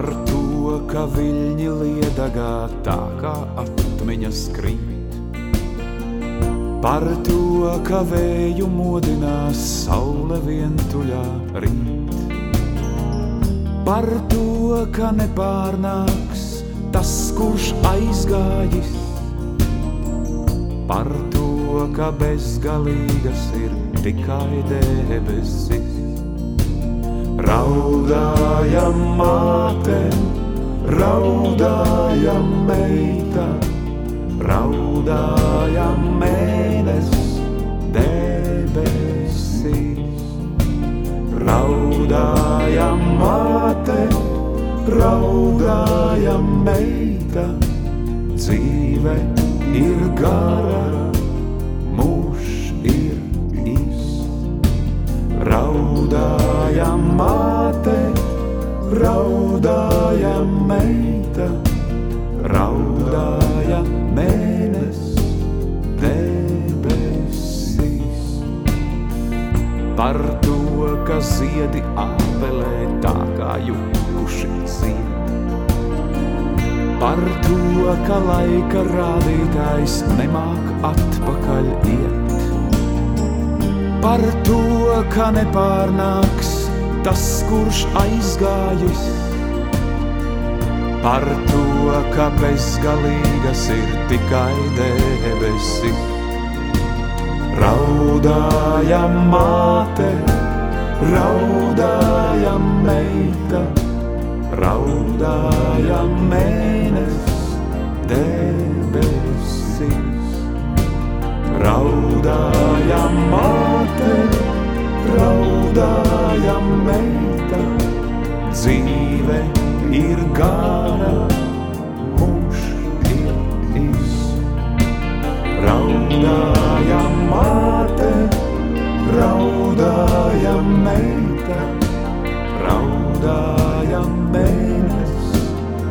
Par to, ka viļņi liedagā tā kā atmiņas krīt. Par to, ka vēju modinās saule vientuļā rīt. Par to, ka nepārnāks tas, kurš aizgājis. Par to, ka bezgalīgas ir tikai debesis. Raudāja māte, raudāja meita, raudāja mēnesis debesīs. Raudāja māte, raudāja meita, dzīve ir gara, mūžs ir īs. Raudāja māte, raudāja meita, raudāja mēnesis debesīs. Par to, ka ziedi ābelē tā kā jukuši zied. Par to, ka laika rādītājs nemāk atpakaļ iet. Par to, ka nepārnāks tas, kurš aizgājis. Par to, ka bezgalīgas ir tikai debesis. Raudāja māte, raudāja meita, raudāja mēnesis debesīs. Raudāja māte, raudāja meita, dzīve ir gara, mūžs ir īs. Raudāja māte, raudāja meita, raudāja mēnesis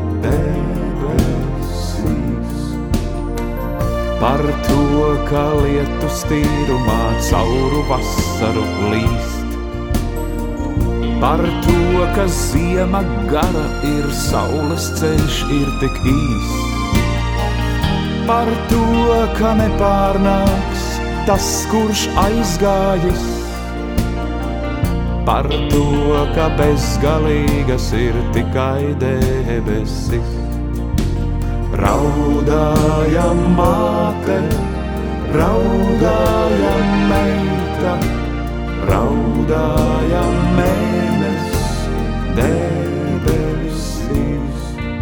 debesīs. Par to, ka lietus tīrumā cauru vasaru līst. Par to, ka ziema gara ir, saules ceļš ir tik īs. Par to, ka nepārnāks tas, kurš aizgājis. Par to, ka bezgalīgas ir tikai debesis. Raudāja māte, raudāja meita, raudāja mēnesis debesīs.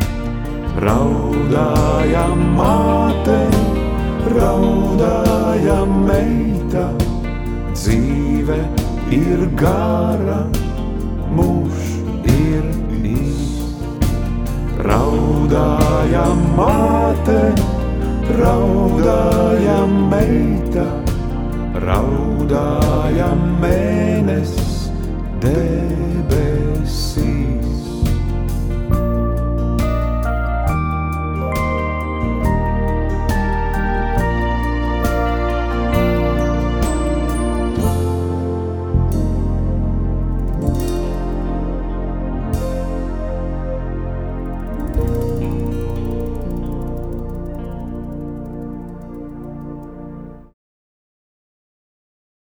Raudāja māte, raudāja meita, dzīve ir gara, mūžs ir īs. Raudāja māte, raudāja meita, raudāja mēnesis debesīs.